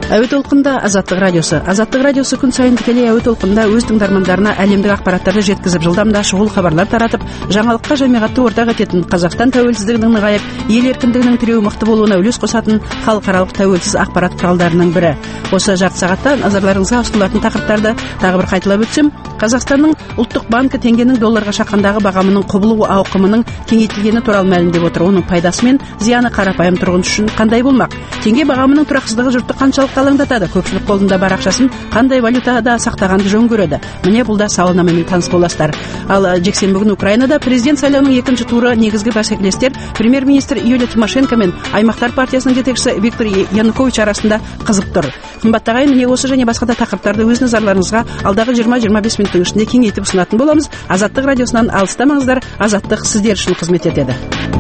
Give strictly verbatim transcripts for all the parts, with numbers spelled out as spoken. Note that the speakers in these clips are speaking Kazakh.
Әуе толқында Азаттық радиосы. Азаттық радиосы күн сайын тікелей әуе толқында өз тыңдармандарына әлемдік ақпараттарды жеткізіп, жылдамда шұғыл хабарлар таратып, жаңалыққа жамиғатты ортақ ететін, Қазақстан тәуелсіздігінің нығайып, ел еркіндігінің тіреуі мықты болуына үлес қосатын халықаралық тәуелсіз ақпарат құралдарының бірі. Осы жарты сағатта назарларыңызға ұсынылатын тақырыптарды тағы бір қайталап өтсем, Қазақстанның ұлттық банкі теңгенің долларға шаққандағы бағамының құбылу ауқымының кеңейтілгені туралы мәлімдеп отыр. Оның пайдасы мен зияны қарапайым тұрғын үшін қандай болмақ? Теңге бағамының тұрақсыздығы жұртты қаншалық алаңдатады? Көпшілік қолында бар ақшасын қандай валютада сақтағанды жөн көреді? Міне бұл да сауалнамамен таныс боласыздар. Ал жексенбі күні Украинада президент сайлауының екінші туры негізгі бәсекелестер премьер-министр Юлия Тимошенко мен аймақтар партиясының жетекшісі Виктор Янукович арасында қызып тұр. Қымбатты ағайын, міне осы және басқа да тақырыптарды өз назарларыңызға алдағы жиырма жиырма бес минуттың ішінде кеңейтіп ұсынатын боламыз. Азаттық радиосынан алыстамаңыздар. Азаттық сіздер үшін қызмет етеді.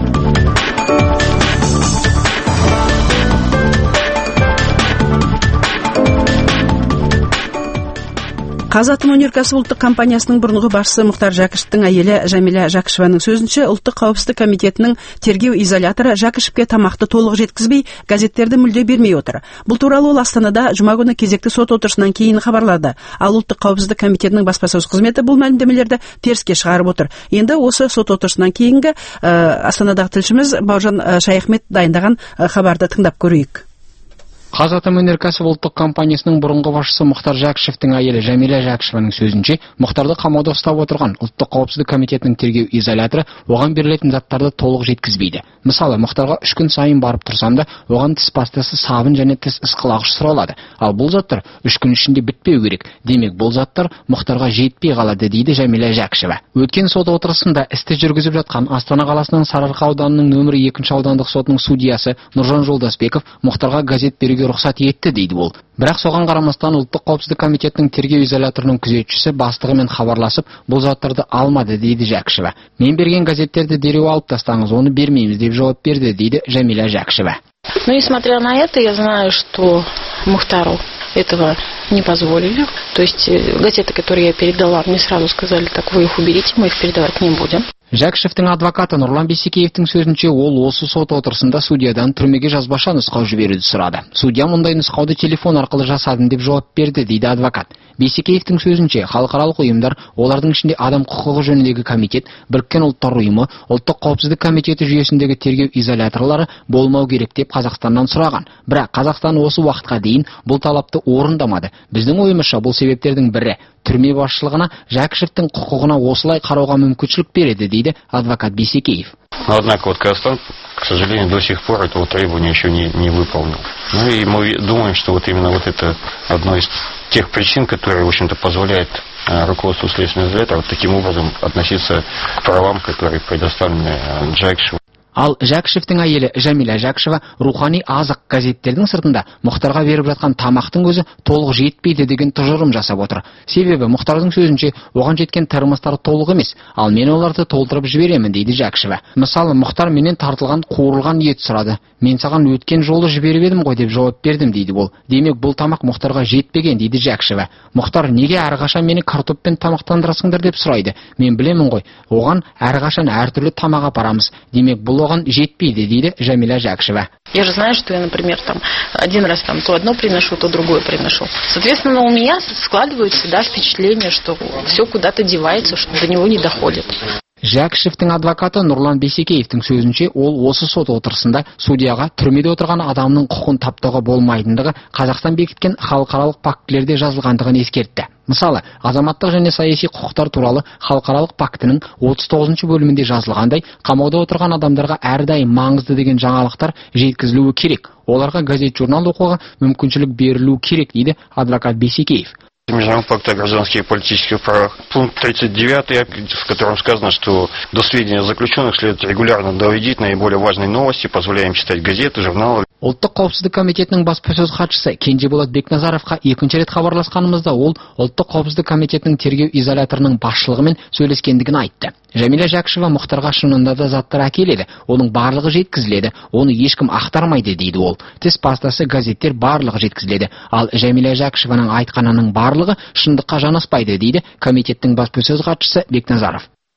Қазатом өнеркәсіп ұлттық компаниясының бұрынғы басшысы Мұхтар Жәкішевтің әйелі Жәмила Жәкішеваның сөзінше, ұлттық қауіпсіздік комитетінің тергеу изоляторы Жәкішевке тамақты толық жеткізбей, газеттерді мүлде бермей отыр. Бұл туралы ол Астанада жұма күні кезекті сот отырысынан кейін хабарлады. Ал ұлттық қауіпсіздік комитетінің баспасөз қызметі бұл мәлімдемелерді теріске шығарып отыр. Енді осы сот отырысынан кейінгі Астанадағы тілшіміз Бауыржан Шайахмет дайындаған хабарды тыңдап көрейік. Қазатом өнеркәсіп ұлттық компаниясының бұрынғы басшысы Мұхтар Жәкішевтің әйелі Жәмила Жәкішеваның сөзінше, Мұхтарды қамауда ұстап отырған ұлттық қауіпсіздік комитетінің тергеу изоляторы оған берілетін заттарды толық жеткізбейді. Мысалы, Мұхтарға үш күн сайын барып тұрсам да, оған тіс пастасы, сабын және тіс ысқылағыш сұралады. Ал бұл заттар үш күн ішінде бітпеу керек. Демек, бұл заттар Мұхтарға жетпей қалады, дейді Жәмила Жәкішева. Өткен сот отырысында істі жүргізіп жатқан Астана қаласының Сарыарқа ауданының нөмірі екінші аудандық сотының судьясы Нұржан Жолдасбеков Мұхтарға газет беруге рұқсат етті, дейді ол. Бірақ соған қарамастан ұлттық қауіпсіздік комитетінің тергеу изоляторының күзетшісі бастығымен хабарласып, бұл заттарды алмады, дейді Жәкішева. Мен берген газеттерді дереу алып тастаңыз, оны бермейміз деп жауап берді, дейді Жәмила Жәкішева. Ну, несмотря на это, я знаю, что Мухтару этого не позволили. То есть газеты, которые я передала, мне сразу сказали, так вы их уберите, мы их передавать не будем. Жәкішевтің адвокаты Нұрлан Бейсекеевтің сөзінше, ол осы сот отырысында судьядан түрмеге жазбаша нұсқау жіберуді сұрады. Судья мұндай нұсқауды телефон арқылы жасадым деп жауап берді, дейді адвокат. Бейсекеевтің сөзінше, халықаралық ұйымдар, олардың ішінде адам құқығы жөніндегі комитет, Біріккен ұлттар ұйымы, ұлттық қауіпсіздік комитеті жүйесіндегі тергеу изоляторлары болмау керек деп Қазақстаннан сұраған. Бірақ Қазақстан осы уақытқа дейін бұл талапты орындамады. Біздің ойымызша бұл себептердің бірі түрме басшылығына Жәкішевтің құқығына осылай қарауға мүмкіншілік береді, дейді адвокат Бейсекеев. Но однако вот Казахстан, к сожалению, до сих пор этого требования еще не, не выполнил. Ну и мы думаем, что вот именно вот это одно из тех причин, которые, в общем-то, позволяет э, руководству следственного изолятора вот таким образом относиться к правам, которые предоставлены э, Жәкішеву. Ал Жәкішевтің әйелі Жәмила Жәкішева рухани азық газеттердің сыртында Мұхтарға беріп жатқан тамақтың өзі толық жетпейді деген тұжырым жасап отыр. Себебі Мұхтардың сөзінше, оған жеткен тырмыстар толық емес, ал мен оларды толтырып жіберемін, дейді Жәкішева. Мысалы, Мұхтар менен тартылған қуырылған ет сұрады. Мен саған өткен жолы жіберіп едім ғой деп жауап бердім, дейді ол. Демек, бұл тамақ Мұхтарға жетпеген, дейді Жәкішева. Мұхтар, неге әрқашан мені картоппен тамақтандырасыңдар деп сұрайды. Мен білемін ғой, оған әрқашан әртүрлі тамақ апарамыз. Демек, бұл оған жетпейді, дейді Жәмила Жәкішева. Я же знаю, что я, например, там один раз там то одно приношу, то другое приношу. Соответственно, у меня складывается, да, впечатление, что все куда-то девается, что до него не доходит. Жәкішевтің адвокаты Нұрлан Бейсекеевтің сөзінше, ол осы сот отырысында судьяға түрмеде отырған адамның құқын таптауға болмайтындығы Қазақстан бекіткен халықаралық пактілерде жазылғандығын ескертті. Мысалы, азаматтық және саяси құқықтар туралы халықаралық пактінің отыз тоғызыншы бөлімінде жазылғандай, қамауда отырған адамдарға әрдайым маңызды деген жаңалықтар жеткізілуі керек. Оларға газет журнал оқуға мүмкіншілік берілуі керек, дейді адвокат Бейсекеев. Международного пакта о гражданских и политических правах. Пункт тридцать девятый, в котором сказано, что до сведения заключенных следует регулярно доводить наиболее важные новости, позволяем читать газеты, журналы. Ұлттық қауіпсіздік комитетінің баспасөз хатшысы Кенжеболат Бекназаровқа екінші рет хабарласқанымызда ол ұлттық қауіпсіздік комитетінің тергеу изоляторының басшылығымен сөйлескендігін айтты. Жәмила Жәкішева Мұхтарға шынында да заттар әкеледі, оның барлығы жеткізіледі, оны ешкім ақтармайды, дейді ол. Тіс пастасы, газеттер барлығы жеткізіледі, ал Жәмила Жәкішеваның айтқанының барлығы шындыққа жанаспайды, дейді комитеттің баспасөз хатшысы Бекназаров.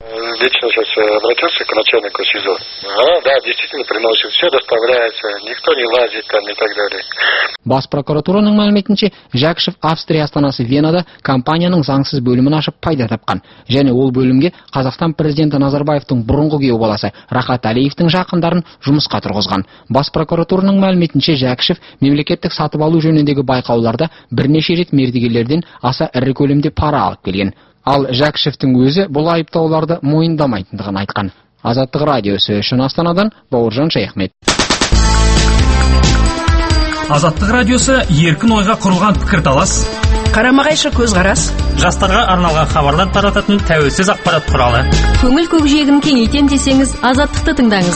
Лично сейчас обратился к начальнику СИЗО. А, да, действительно приносит, все доставляется, никто не лазит там и так далее. Бас прокуратураның мәліметінше, Жәкішев Австрия астанасы Венада компанияның заңсыз бөлімін ашып пайда тапқан. Және ол бөлімге Қазақстан президенті Назарбаевтың бұрынғы күйеу баласы Рахат Әлиевтің жақындарын жұмысқа тұрғызған. Бас прокуратураның мәліметінше, Жәкішев мемлекеттік сатып алу жөніндегі байқауларда бірнеше рет мердігерлерден аса ірі көлемде пара алып келген. Ал Жәкішевтің өзі бұл айыптауларды мойындамайтындығын айтқан. Азаттық радиосы үшін Астанадан Бауыржан Шаяхмет. Азаттық радиосы еркін ойға құрылған пікірталас, қарама-қайшы көзқарас, жастарға арналған хабарлар тарататын тәуелсіз ақпарат құралы. Көңіл көкжиегін кеңейтем десеңіз, Азаттықты тыңдаңыз.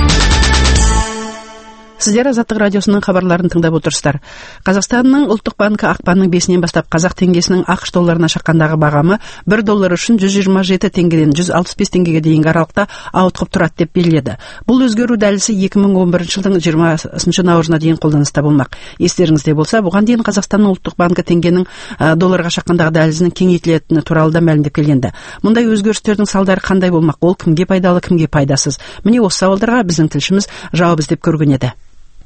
Сіздер Азаттық радиосының хабарларын тыңдап отырсыздар. Қазақстанның ұлттық банкі ақпанның бесінен бастап қазақ теңгесінің ақш долларына шаққандағы бағамы бір доллар үшін жүз жиырма жеті теңгеден жүз алпыс бес теңгеге дейінгі аралықта ауытқып тұрады деп белгіледі. Бұл өзгеру дәлізі екі мың он бірінші жылдың жиырмасыншы наурызына дейін қолданыста болмақ. Естеріңізде болса, бұған дейін Қазақстанның ұлттық банкі теңгенің долларға шаққандағы дәлізінің кеңейтілетіні туралы да мәлімдеп келгенді. Мұндай өзгерістердің салдары қандай болмақ? Ол кімге пайдалы, кімге пайдасыз? Міне осы сауалдарға біздің тілшіміз жауап іздеп көрген еді.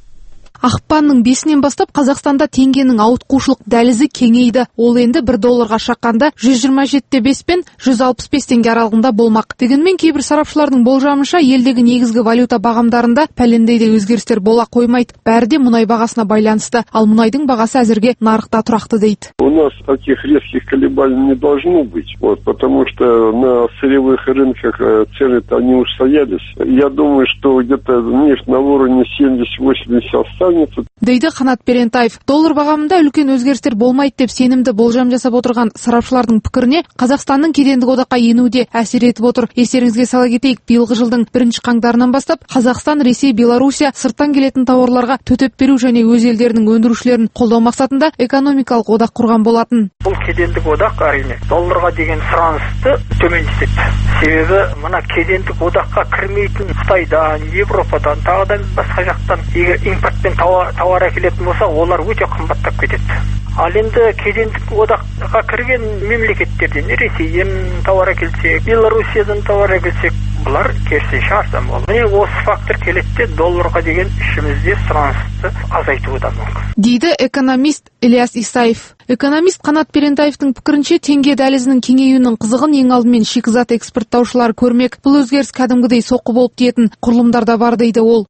Ақпанның бесінен бастап Қазақстанда теңгенің ауытқушылық дәлізі кеңейді. Ол енді бір долларға шаққанда жүз жиырма жеті де бес пен жүз алпыс бес теңге аралығында болмақ. Дегенмен кейбір сарапшылардың болжамынша елдегі негізгі валюта бағамдарында пәлендей де өзгерістер бола қоймайды. Бәрі де мұнай бағасына байланысты. Ал мұнайдың бағасы әзірге нарықта тұрақты дейді. У нас таких резких колебаний не должно быть, вот, потому что на сырьевых рынках цены-то они устоялись. Я думаю, что где-то нефть на уровне семьдесят-восемьдесят дейді Қанат Перентаев. Доллар бағамында үлкен өзгерістер болмайды деп сенімді болжам жасап отырған сарапшылардың пікіріне Қазақстанның кедендік одаққа енуде әсер етіп отыр. Естеріңізге сала кетейік, биылғы жылдың бірінші қаңтарынан бастап Қазақстан, Ресей, Белоруссия сырттан келетін тауарларға төтеп беру және өз елдерінің өндірушілерін қолдау мақсатында экономикалық одақ құрған болатын. Бұл кедендік одақ әрине долларға деген сұранысты төмендетеді. Себебі мына кедендік одаққа кірмейтін Қытайдан, Европадан, тағыдан басқа жақтан егер импортпен тауар, тауар әкелетін болса, олар өте қымбаттап кетеді. Ал енді кедендік одаққа кірген мемлекеттерден, Ресейден тауар әкелсек, Белоруссиядан тауар әкелсек, бұлар керісінше арзан болды. Міне осы фактор келеді, долларға деген ішімізде сұранысты азайтуы да мүмкін. Дейді экономист Ильяс Исаев. Экономист Қанат Перентаевтың пікірінше, теңге дәлізінің кеңеюінің қызығын ең алдымен шикізат экспорттаушылар көрмек. Бұл өзгеріс кәдімгідей соққы болып тиетін құрылымдарда бар дейді ол.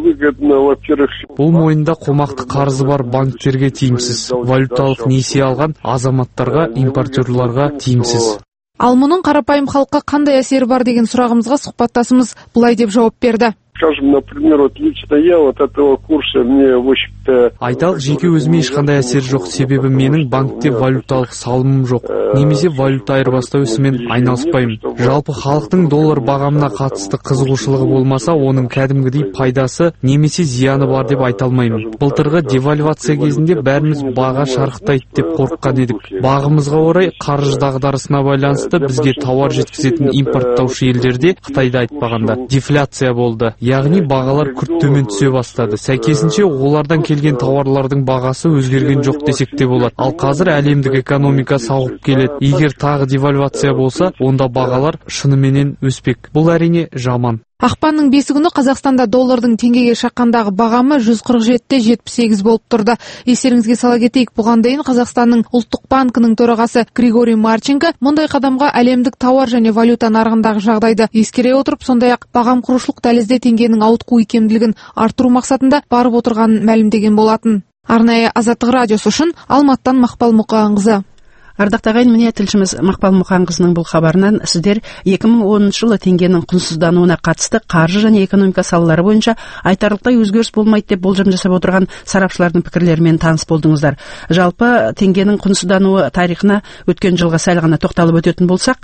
Бұл мойында қомақты қарызы бар банктерге тиімсіз, валюталық несие алған азаматтарға, импортерларға тиімсіз. Ал мұның қарапайым халыққа қандай әсері бар деген сұрағымызға сұхбаттасымыз былай деп жауап берді. Скажем, например, вот лично я вот этого курса мне, в общем-то... Айталық, жеке өзіме ешқандай әсер жоқ, себебі менің банкте валюталық салымым жоқ, немесе валюта айырбастау ісімен айналыспаймын. Жалпы халықтың доллар бағамына қатысты қызығушылығы болмаса, оның кәдімгідей пайдасы немесе зияны бар деп айта алмаймын. Былтырғы девальвация кезінде бәріміз баға шарықтайды деп қорыққан едік. Бағымызға орай қаржы дағдарысына байланысты бізге тауар жеткізетін импорттаушы елдерде, Қытайда айтпағанда, дефляция болды. Яғни бағалар күрт төмен түсе бастады. Сәйкесінше олардан келген тауарлардың бағасы өзгерген жоқ десек те болады. Ал қазір әлемдік экономика сауығып келеді. Егер тағы девальвация болса, онда бағалар шынымен өспек. Бұл әрине жаман. Ақпанның бесі күні Қазақстанда доллардың теңгеге шаққандағы бағамы жүз қырық жеті де жетпіс сегіз болып тұрды. Естеріңізге сала кетейік, бұған дейін Қазақстанның ұлттық банкінің төрағасы Григорий Марченко мұндай қадамға әлемдік тауар және валюта нарығындағы жағдайды ескере отырып, сондай-ақ бағам құрушылық дәлізде теңгенің ауытқу икемділігін арттыру мақсатында барып отырғанын мәлімдеген болатын. Арнайы Азаттық радиосы үшін Алматтан Мақпал Мұқанқызы. Ардақты ағайын, міне тілшіміз Мақпал Мұқанқызының бұл хабарынан сіздер екі мың оныншы жылы теңгенің құнсыздануына қатысты қаржы және экономика салалары бойынша айтарлықтай өзгеріс болмайды деп болжам жасап отырған сарапшылардың пікірлерімен таныс болдыңыздар. Жалпы теңгенің құнсыздануы тарихына өткен жылға сәл ғана тоқталып өтетін болсақ,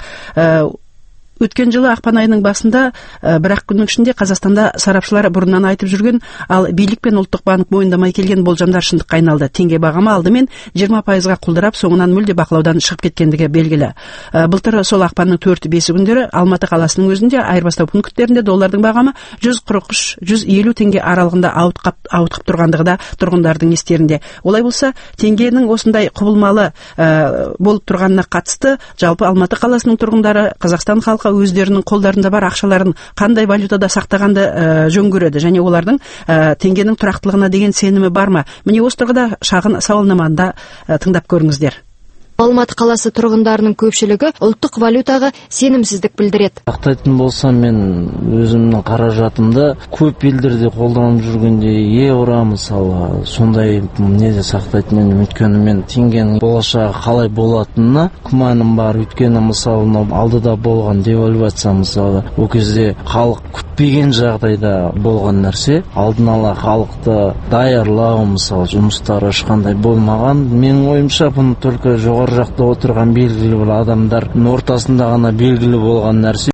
өткен жылы ақпан айының басында бір-ақ күннің ішінде Қазақстанда сарапшылар бұрыннан айтып жүрген, ал билік пен ұлттық банк мойындамай келген болжамдар шындыққа айналды. Теңге бағамы алдымен жиырма пайызға құлдырап, соңынан мүлде бақылаудан шығып кеткендігі белгілі. Былтыр сол ақпанның төрт-бесі күндері Алматы қаласының өзінде айырбастау пункттерінде доллардың бағамы жүз қырық үш - жүз елу теңге аралығында ауытқып тұрғандығы да тұрғындардың естерінде. Олай болса, теңгенің осындай құбылмалы болып тұрғанына қатысты жалпы Алматы қаласының тұрғындары, Қазақстан халқы, өздерінің қолдарында бар ақшаларын қандай валютада сақтағанды жөн көреді және олардың теңгенің тұрақтылығына деген сенімі бар ма? Міне осы тұрғыда шағын сауалнамада тыңдап көріңіздер. Алматы қаласы тұрғындарының көпшілігі ұлттық валютаға сенімсіздік білдіреді. Сақтайтын болсам, мен өзімнің қаражатымды көп елдерде қолданып жүргенде евро мысалы сондай неде сақтайтын едім. Өйткені мен теңгенің болашағы қалай болатынына күмәнім бар. Өйткені мысалы алдыда болған девальвация мысалы ол кезде халық күтпеген жағдайда болған нәрсе. Алдын ала халықты даярлау мысалы жұмыстары ешқандай болмаған. Менің ойымша бұны только жоғары жақта отырған белгілі бір адамдардың ортасында ғана белгілі болған нәрсе.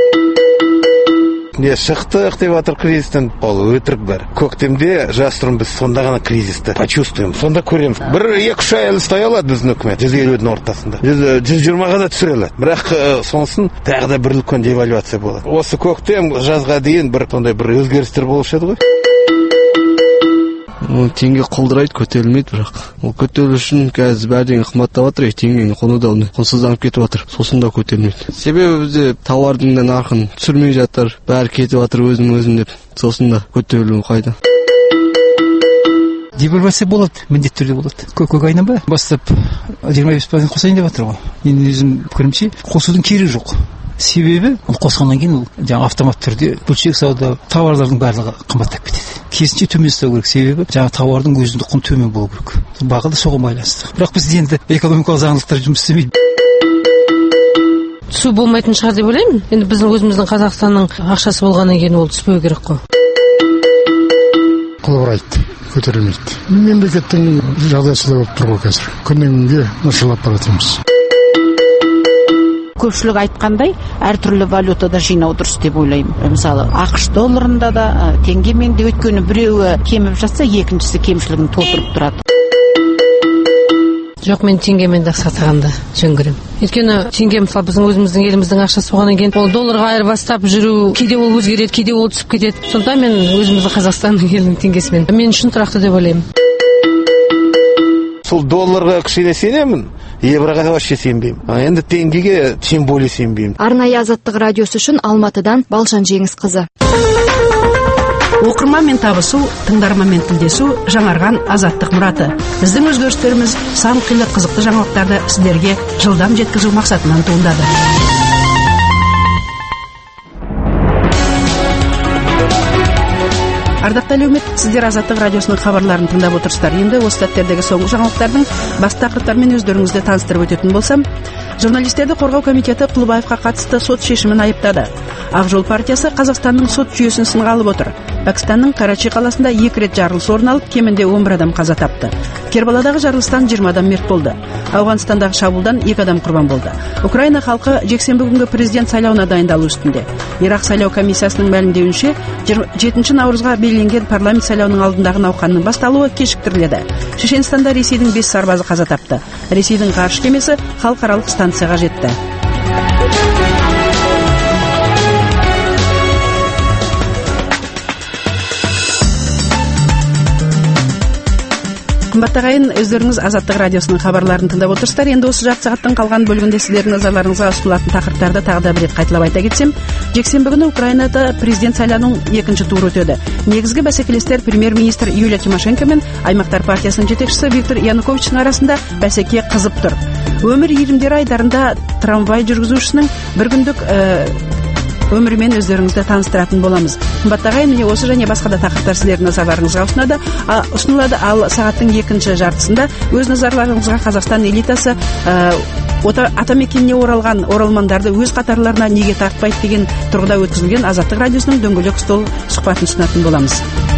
Не шықтық деп жатыр кризистен, ол өтірік бар. Көктемде жасырын біз сонда ғана кризисті почувствуем, сонда көреміз. Бір екі-үш ай әлі ұстай алады біздің үкімет, жүз елудің ортасында. жүз жиырмаға да түсіре алады. Бірақ сонысын тағы да бір үлкен девальвация болады. Осы көктем жазға дейін бір сондай бір өзгерістер болушы еді ғой. Теңге құлдырайды, көтерілмейді, бірақ ол көтерілу үшін қазір бәрдеңе қымбаттап жатыр, теңгенің құны да құнсызданып кетіп жатыр, сосын да көтерілмейді. Себебі бізде тауардың да нарқын түсірмей жатыр, бәрі кетіп жатыр өзінің өзін деп, сосын да көтерілу қайда. Девальвация болады, міндетті түрде болады. Көк айынан ба бастап жиырма бес пайыз қосайын деп жатыр ғой. Мен өзім пікірімше қосудың керегі жоқ. Себебі ол қосқаннан кейін ол жаңа автомат түрде бөлшек сауда тауарлардың барлығы қымбаттап кетеді. Керісінше төмен ұстау керек, себебі жаңа тауардың өзіндік құны төмен болу керек. Баға да соған байланысты. Бірақ бізде енді экономикалық заңдылықтар жұмыс істемейді. Түсу болмайтын шығар деп ойлаймын. Енді біздің өзіміздің Қазақстанның ақшасы болғаннан кейін ол түспеу керек қой. Құлдырайды, көтерілмейді. Мемлекеттің жағдайсы да болып тұр ғой қазір. Күннен күнге нашарлап баратырмыз. Көпшілік айтқандай, әртүрлі валютада жинау дұрыс деп ойлаймын. Мысалы, ақш долларында да, теңгемен де, өйткені біреуі кеміп жатса, екіншісі кемшілігін толтырып тұрады. Жоқ, мен теңгемен де сатағанды жөн көремін. Өйткені теңге мысалы біздің өзіміздің еліміздің ақшасы болғаннан кейін ол долларға айырбастап жүру, кейде ол өзгереді, кейде ол түсіп кетеді. Сонда мен өзіміздің Қазақстанның елінің теңгесімен мен үшін тұрақты деп ойлаймын. Сол долларға кішкене сенемін, евроға вообще сенбеймін. Енді теңгеге тем более сенбеймін. Арнайы азаттық радиосы үшін Алматыдан Балжан Жеңісқызы. Оқырманмен табысу, тыңдарманмен тілдесу, жаңарған азаттық мұраты. Біздің өзгерістеріміз сан қилы қызықты жаңалықтарды сіздерге жылдам жеткізу мақсатынан туындады. Ардақты әлеумет, сіздер Азаттық радиосының хабарларын тыңдап отырсыздар. Енді осы сәттердегі соңғы жаңалықтардың басты тақырыптарымен өздеріңізді таныстырып өтетін болсам, журналистерді қорғау комитеті Құлыбаевқа қатысты сот шешімін айыптады. Ақ жол партиясы Қазақстанның сот жүйесін сынға алып отыр. Пәкістанның Карачи қаласында екі рет жарылыс орын алып, кемінде он бір адам қаза тапты. Кербаладағы жарылыстан жиырма адам мерт болды. Ауғанстандағы шабуылдан екі адам құрбан болды. Украина халқы жексенбі күнгі президент сайлауына дайындалу үстінде. Ирақ сайлау комиссиясының мәлімдеуінше, жетінші наурызға белгіленген парламент сайлауының алдындағы науқанның басталуы кешіктіріледі. Шешенстанда Ресейдің бес сарбазы қаза тапты. Ресейдің ғарыш кемесі халықаралық станцияға жетті. Қымбатты ағайын, өздеріңіз Азаттық радиосының хабарларын тыңдап отырсыздар. Енді осы жарты сағаттың қалған бөлігінде сіздердің назарларыңызға ұсынылатын тақырыптарды тағы да бір рет қайталап айта кетсем, жексенбі күні Украинада президент сайлауының екінші туры өтеді. Негізгі бәсекелестер премьер-министр Юлия Тимошенко мен аймақтар партиясының жетекшісі Виктор Януковичтің арасында бәсеке қызып тұр. Өмір иірімдері айдарында трамвай жүргізушісінің бір күндік өмірімен өздеріңізді таныстыратын боламыз. Қымбатты ағайын, міне осы және басқа да тақырыптар сіздердің назарларыңызға ұсынады. ұсынылады. Ал сағаттың екінші жартысында өз назарларыңызға Қазақстан элитасы атамекеніне оралған оралмандарды өз қатарларына неге тартпайды деген тұрғыда өткізілген Азаттық радиосының дөңгелек стол сұхбатын ұсынатын боламыз.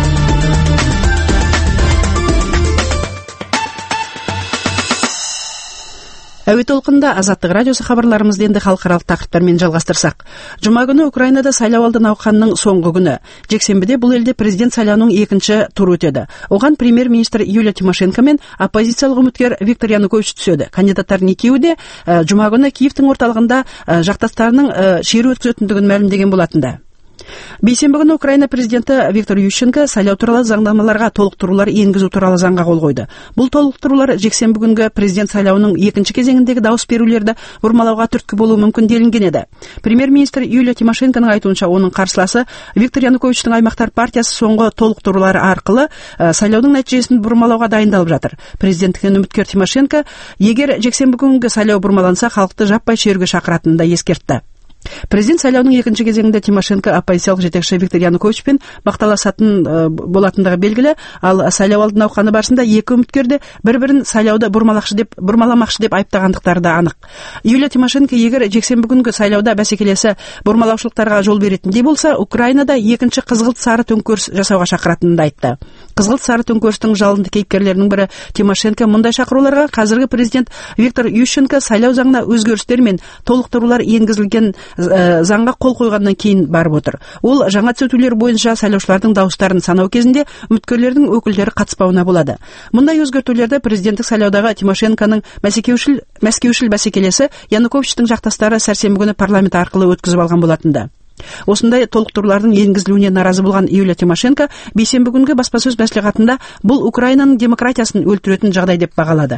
Әуе толқында Азаттық радиосы хабарларымызды енді халықаралық тақырыптармен жалғастырсақ. Жұма күні Украинада сайлауалды науқанның соңғы күні. Жексенбіде бұл елде президент сайлауының екінші туры өтеді. Оған премьер-министр Юлия Тимошенко мен оппозициялық үміткер Виктор Янукович түседі. Кандидаттардың екеуі де жұма күні Киевтің орталығында жақтастарының шеру өткізетіндігін мәлімдеген болатында. Бейсенбі күні Украина президенті Виктор Ющенко сайлау туралы заңнамаларға толықтырулар енгізу туралы заңға қол қойды. Бұл толықтырулар жексенбі күнгі президент сайлауының екінші кезеңіндегі дауыс берулерді бұрмалауға түрткі болуы мүмкін делінген еді. Премьер-министр Юлия Тимошенконың айтуынша, оның қарсыласы Виктор Януковичтің аймақтар партиясы соңғы толықтырулар арқылы ә, сайлаудың нәтижесін бұрмалауға дайындалып жатыр. Президенттікке үміткер Тимошенко, егер жексенбі күнгі сайлау бұрмаланса, халықты жаппай шеруге шақыратынын да ескертті. Президент сайлауының екінші кезеңінде Тимошенко оппозициялық жетекші Виктор Януковичпен бақталасатын ә, болатындығы белгілі, ал сайлау алды науқаны барысында екі үміткерді бір-бірін сайлауды бұрмаламақшы деп бұрмаламақшы деп айыптағандықтары да анық. Юлия Тимошенко егер жексенбі күнгі сайлауда бәсекелесі бұрмалаушылықтарға жол беретіндей болса, Украинада екінші қызғылт сары төңкеріс жасауға шақыратынын да айтты. Қызғылт сары төңкерістің жалынды кейіпкерлерінің бірі Тимошенко мұндай шақыруларға қазіргі президент Виктор Ющенко сайлау заңына өзгерістер мен толықтырулар енгізілген заңға қол қойғаннан кейін барып отыр. Ол жаңа түзетулер бойынша сайлаушылардың дауыстарын санау кезінде үміткерлердің өкілдері қатыспауына болады. Мұндай өзгертулерді президенттік сайлаудағы Тимошенконың мәскеушіл мәскеушіл бәсекелесі Януковичтің жақтастары сәрсенбі күні парламент арқылы өткізіп алған болатынды. Осындай толықтырулардың енгізілуіне наразы болған Юлия Тимошенко бейсенбі күнгі баспасөз мәслихатында бұл Украинаның демократиясын өлтіретін жағдай деп бағалады.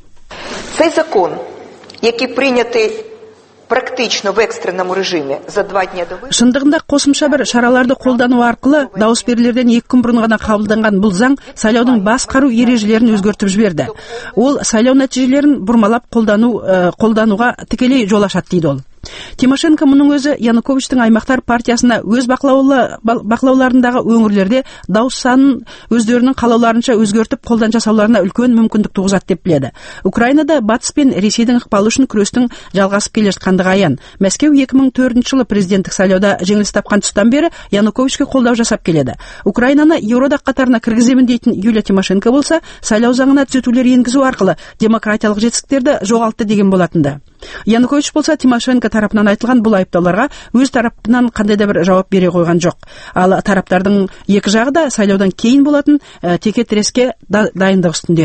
Цей закон, який прийнятий практично в экстренном режиме за два дня до выборов. Шындығында қосымша бір шараларды қолдану арқылы дауыс берулерден екі күн бұрын ғана қабылданған бұл заң сайлаудың басқару ережелерін өзгертіп жіберді. Ол сайлау нәтижелерін бұрмалап қолдану қолдануға тікелей жол ашады дейді ол. Тимошенко мұның өзі Януковичтің аймақтар партиясына өз бақылауларындағы өңірлерде дауыс санын өздерінің қалауларынша өзгертіп қолдан жасауларына үлкен мүмкіндік туғызады деп біледі. Украинада батыс пен Ресейдің ықпалы үшін күрестің жалғасып келе жатқандығы аян. Мәскеу екі мың төртінші жылы президенттік сайлауда жеңіліс тапқан тұстан бері Януковичке қолдау жасап келеді. Украинаны Еуроодақ қатарына кіргіземін дейтін Юлия Тимошенко болса, сайлау заңына түзетулер енгізу арқылы демократиялық жетістіктерді жоғалтты деген болатынды. Янукович болса Тимошенко тарапынан айтылған бұл айыптауларға өз тарапынан қандай да бір жауап бере қойған жоқ. Ал тараптардың екі жағы да сайлаудан кейін болатын ә, теке тіреске да, дайындық үстінде.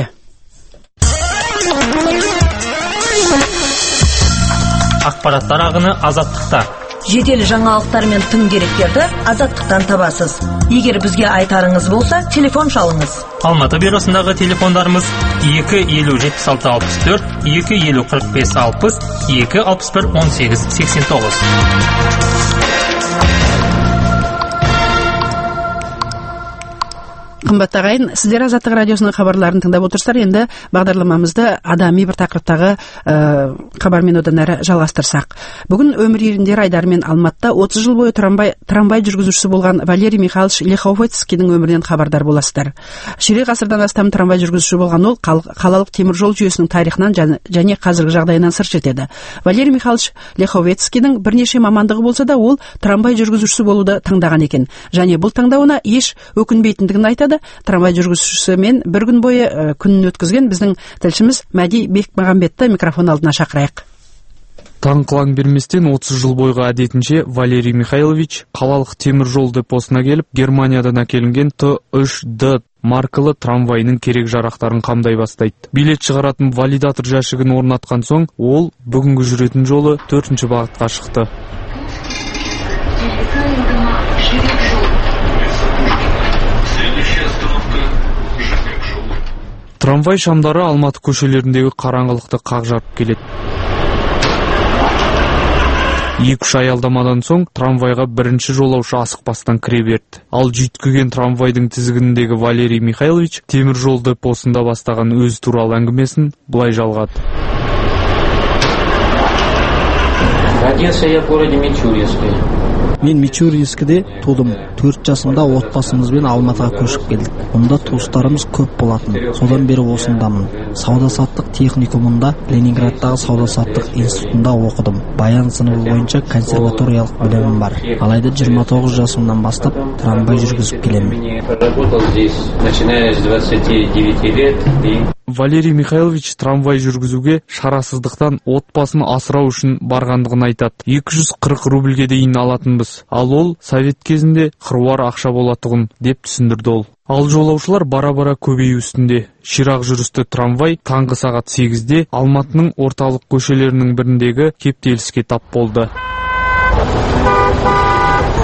Ақпараттар ағыны азаттықта. Жедел жаңалықтар мен тың деректерді азаттықтан табасыз. Егер бізге айтарыңыз болса, телефон шалыңыз. Алматы бюросындағы телефондарымыз екі елу жетпіс алты алпыс төрт, екі елу қырық бес алпыс, екі алпыс бір он сегіз сексен тоғыз. Қымбатты ағайын, сіздер Азаттық радиосының хабарларын тыңдап отырсыздар. Енді бағдарламамызды адами бір тақырыптағы ә, хабармен одан әрі жалғастырсақ. Бүгін өмір еріндері Айдар мен Алматыда отыз жыл бойы трамвай, трамвай жүргізушісі болған Валерий Михайлович Лиховецкийдің өмірінен хабардар боласыздар. Ширек ғасырдан астам трамвай жүргізушісі болған ол қалалық темір жол жүйесінің тарихынан және қазіргі жағдайынан сыр шертеді. Валерий Михайлович Лиховецкийдің бірнеше мамандығы болса да, ол трамвай жүргізушісі болуды таңдаған екен. Және бұл таңдауына еш өкінбейтіндігін айтады. Трамвай жүргізушісімен бір күн бойы ә, күнін өткізген біздің тілшіміз Мәди Бекмағамбетті микрофон алдына шақырайық. Таң қылаң берместен отыз жыл бойғы әдетінше Валерий Михайлович қалалық темір жол депосына келіп, Германиядан әкелінген Т үш Д маркалы трамвайының керек жарақтарын қамдай бастайды. Билет шығаратын валидатор жәшігін орнатқан соң, ол бүгінгі жүретін жолы төртінші бағытқа шықты. Трамвай шамдары Алматы көшелеріндегі қараңғылықты қақ жарып келеді. Екі-үш аялдамадан соң трамвайға бірінші жолаушы асықпастан кіре берді. Ал жүйткіген трамвайдың тізгініндегі Валерий Михайлович темір жол депосында бастаған өз туралы әңгімесін былай жалғады. Родился я в городе Мичуринске. Мен Мичуринскіде тудым. төрт жасымда отбасымызбен Алматыға көшіп келдік. Онда туыстарымыз көп болатын. Содан бері осындамын. Сауда-саттық техникумында Ленинградтағы сауда-саттық институтында оқыдым. Баян сыныбы бойынша консерваториялық білімім бар. Алайда жиырма тоғыз жасымнан бастап трамвай жүргізіп келемін. Работал здесь, начиная с двадцати девяти лет. Валерий Михайлович трамвай жүргізуге шарасыздықтан отбасын асырау үшін барғандығын айтады. екі жүз қырық рубльге дейін алатынбыз. Ал ол совет кезінде қыруар ақша болатұғын деп түсіндірді ол. Ал жолаушылар бара-бара көбею үстінде. Ширақ жүрісті трамвай таңғы сағат сегізде Алматының орталық көшелерінің біріндегі кептеліске тап болды.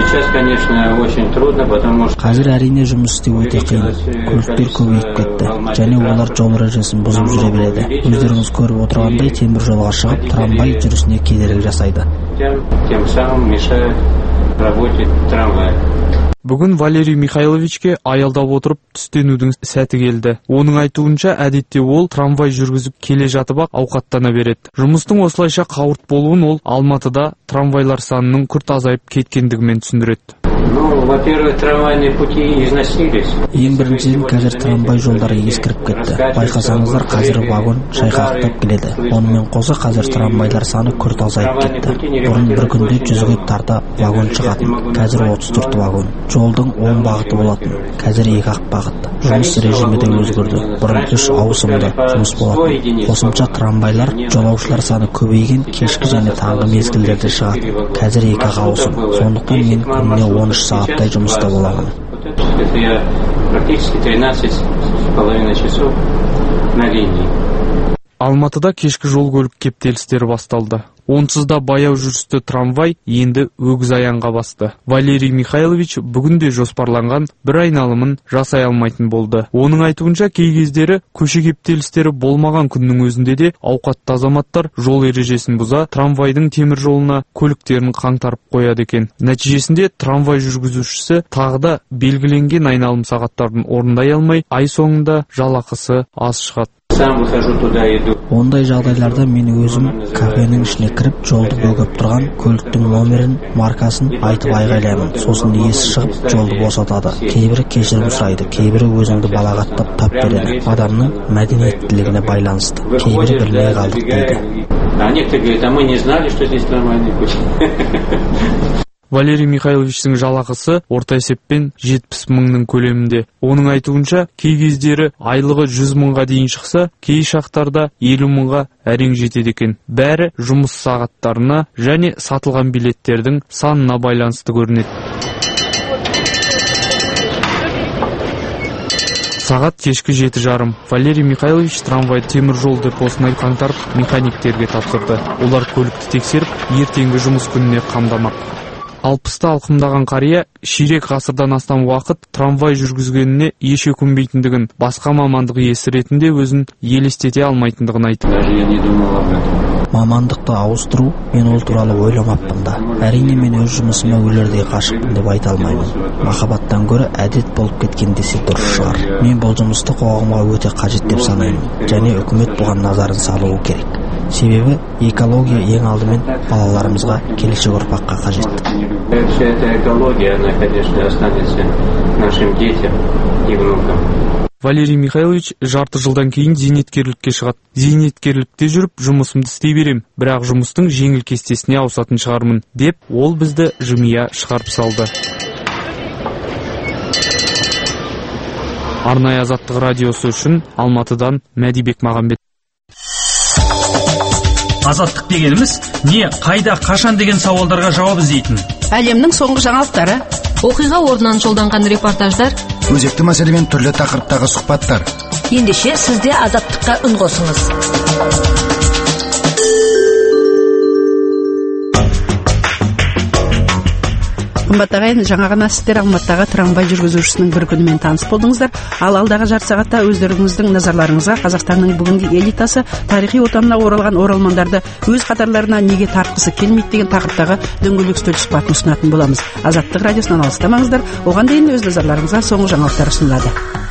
Қазір әрине жұмыс істеу өте қиын. Көліктер көбейіп кетті, және олар жол ережесін бұзып жүре береді. Өздеріңіз көріп отырғандай, темір жолға шығып, трамвай жүрісіне кедергі жасайды. Тем самым мешает работе трамвая. Бүгін Валерий Михайловичке аялдап отырып түстенудің сәті келді. Оның айтуынша, әдетте ол трамвай жүргізіп келе жатып ақ ауқаттана береді. Жұмыстың осылайша қауырт болуын ол Алматыда трамвайлар санының күрт азайып кеткендігімен түсіндіреді. Ну, во-первых, трамвайные пути износились. Ең біріншіден, қазір трамвай жолдары ескіріп кетті. Байқасаңыздар, қазір вагон шайқалақтап келеді. Онымен қоса қазір трамвайлар саны күрт азайып кетті. Бұрын бір күнде жүзге тарта вагон шығатын. Қазір отыз төрт вагон. Жолдың он бағыты болатын. Қазір екі ақ бағыт. Жұмыс режимі де өзгерді. Бұрын үш ауысымды жұмыс болатын. Қосымша трамвайлар жолаушылар саны көбейген кешкі және таңғы мезгілдерде шығады. Қазір екі ақ ауысым. Сондықтан мен күніне он үш сағаттай жұмыста боламын. Я практически тринадцать с половиной часов на линии. Алматыда кешкі жол көлік кептелістері басталды. Онсыз да баяу жүрісті трамвай енді өгіз аяңға басты. Валерий Михайлович бүгінде жоспарланған бір айналымын жасай алмайтын болды. Оның айтуынша, кей кездері көше кептелістері болмаған күннің өзінде де ауқатты азаматтар жол ережесін бұза, трамвайдың темір жолына көліктерін қаңтарып қояды екен. Нәтижесінде трамвай жүргізушісі тағы да белгіленген айналым сағаттарын орындай алмай, ай соңында жалақысы аз шығады. Ондай жағдайларда мен өзім кафенің ішіне кіріп, жолды бөгіп тұрған көліктің номерін, маркасын айтып айғайлаймын. Сосын есі шығып, жолды босатады. Кейбірі кешірім сұрайды, кейбірі өзіңді балағаттап тап береді. Адамның мәдениеттілігіне байланысты. Кейбірі білмей қалдық дейді. А некоторые говорят, а мы не знали, что здесь трамвайный путь. Валерий Михайловичтің жалақысы орта есеппен жетпіс мыңның көлемінде. Оның айтуынша, кей кездері айлығы жүз мыңға дейін шықса, кей шақтарда елу мыңға әрең жетеді екен. Бәрі жұмыс сағаттарына және сатылған билеттердің санына байланысты көрінеді. Сағат кешкі жеті жарым. Валерий Михайлович трамвай темір жол депосына қаңтарып механиктерге тапсырды. Олар көлікті тексеріп, ертеңгі жұмыс күніне қамдамақ. Алпысты алқымдаған қария ширек ғасырдан астам уақыт трамвай жүргізгеніне еш өкінбейтіндігін, басқа мамандық иесі ретінде өзін елестете алмайтындығын айтты. Мамандықты ауыстыру, мен ол туралы ойламаппын да. Әрине мен өз жұмысыма өлердей ғашықпын деп айта алмаймын. Махаббаттан гөрі әдет болып кеткен десе дұрыс шығар. Мен бұл жұмысты қоғамға өте қажет деп санаймын, және үкімет бұған назарын салуы керек. Себебі экология ең алдымен балаларымызға, келешек ұрпаққа қажет. Вся эта экология, она, конечно, останется нашим детям и внукам. Валерий Михайлович жарты жылдан кейін зейнеткерлікке шығады. Зейнеткерлікте жүріп, жұмысымды істей берем, бірақ жұмыстың жеңіл кестесіне ауысатын шығармын, деп ол бізді жымия шығарып салды. Арнайы Азаттық радиосы үшін Алматыдан Мәдибек Мағамбет. Азаттық дегеніміз не, қайда, қашан деген сауалдарға жауап іздейтін. Әлемнің соңғы жаңалықтары, оқиға орнынан жолданған репортаждар, өзекті мәселемен түрлі тақырыптағы сұхбаттар. Ендеше сізде Азаттыққа үн қосыңыз. Қымбат ағайын, жаңа ғана сіздер Алматыдағы трамвай жүргізушісінің бір күнімен таныс болдыңыздар. Ал алдағы жарты сағатта өздеріңіздің назарларыңызға Қазақстанның бүгінгі элитасы тарихи отанына оралған оралмандарды өз қатарларына неге тартқысы келмейді деген тақырыптағы дөңгелек үстел сұхбатын ұсынатын боламыз. Азаттық радиосынан алыстамаңыздар. Оған дейін өз назарларыңызға соңғы жаңалықтар ұсынылады.